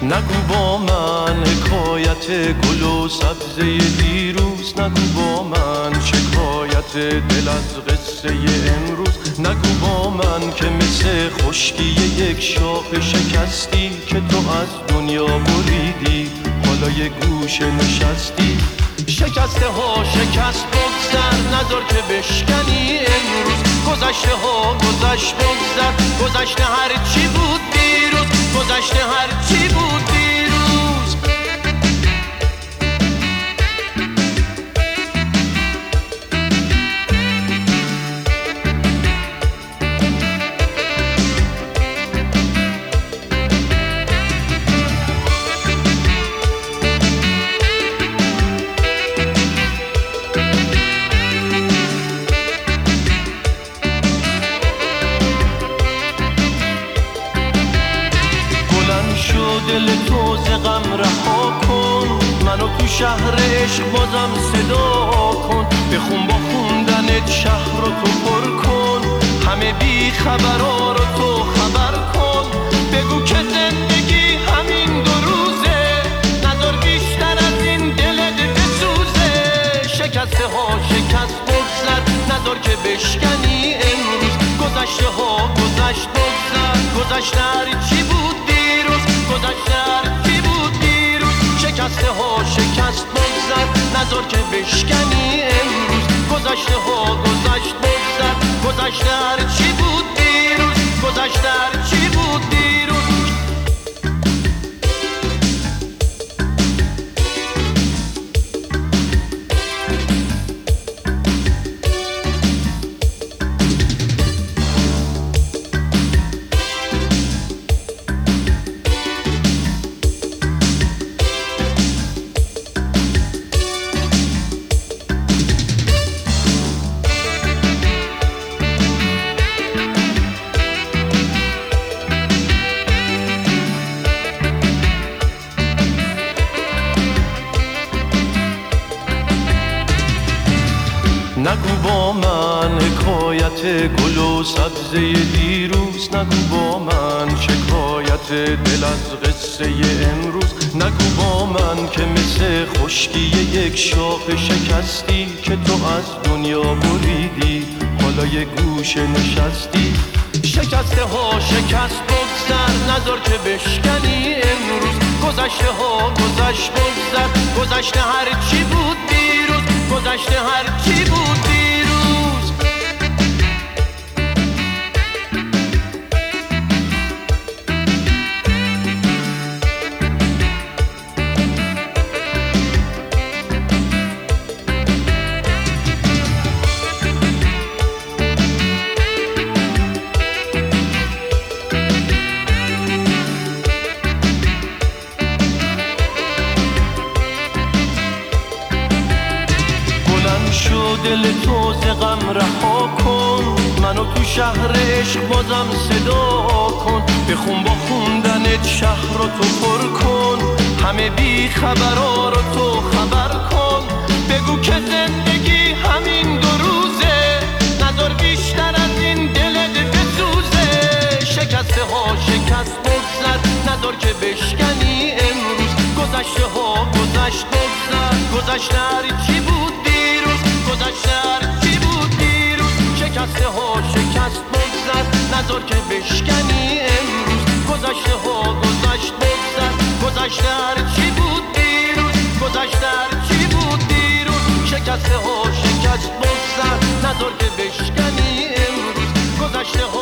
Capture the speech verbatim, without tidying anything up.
نگو با من حکایت گل و سبزه دیروز، نگو با من شکایت دل از قصه امروز. نگو با من که مثل خشکی یک شاخ شکستی که تو از دنیا بریدی، حالا یه گوشه نشستی. شکسته ها شکست بگذر، نذار که بشکنی امروز. گذشته ها گذشت بگذر، گذشته هر چی بود دیروز، گذشته هر چی بود دیروز. دل تو ز غم رها کن، منو تو شهر عشق بازم صدا کن. بخون با خوندنت شهر رو تو پر کن، همه بی خبرها رو تو خبر کن. بگو که زندگی همین دو روزه، نذار بیشتر از این دلت بسوزه. شکسته ها شکست بگذر، نذار که بشکنی امروز. گذشته ها گذشت بگذر، گذشته هر چی بود دیروز، گذشته هر چی بود دیروز. شکسته ها شکست بگذر، نذار که بشکنی امروز. گذشته ها گذشت بگذر، گذشته هر چی بود دیروز، گذشته هر چی بود دیروز. نگو با من حکایت گل و سبزه دیروز، نگو با من شکایت دل از قصه امروز. نگو با من که مثل خشکی یک شاخ شکستی که تو از دنیا بریدی، حالا یه گوشه نشستی. شکسته ها شکست بگذر، نذار که بشکنی امروز. گذشته ها گذشت بگذر، گذشته هر چی بود دیروز، گذشته هر چی بود دیروز. شو دل تو ز غم رها کن، منو تو شهر عشق بازم صدا کن. بخون با خوندنت شهر رو تو پر کن، همه بی خبرها رو تو خبر کن. بگو که زندگی همین دو روزه، نذار بیشتر از این دلت بسوزه. شکسته ها شکست بگذر، نذار که بشکنی امروز. گذشته ها گذشت بگذر، گذشته هر چی بود دیروز، گذشته هر چی بود دیروز. شکسته ها شکست بگذر، نذار که بشکنی امروز. گذشته ها گذشت بگذر، گذشته هر چی بود دیروز، گذشته هر چی بود دیروز. شکسته ها شکست بگذر، نذار که بشکنی امروز. گذشته ها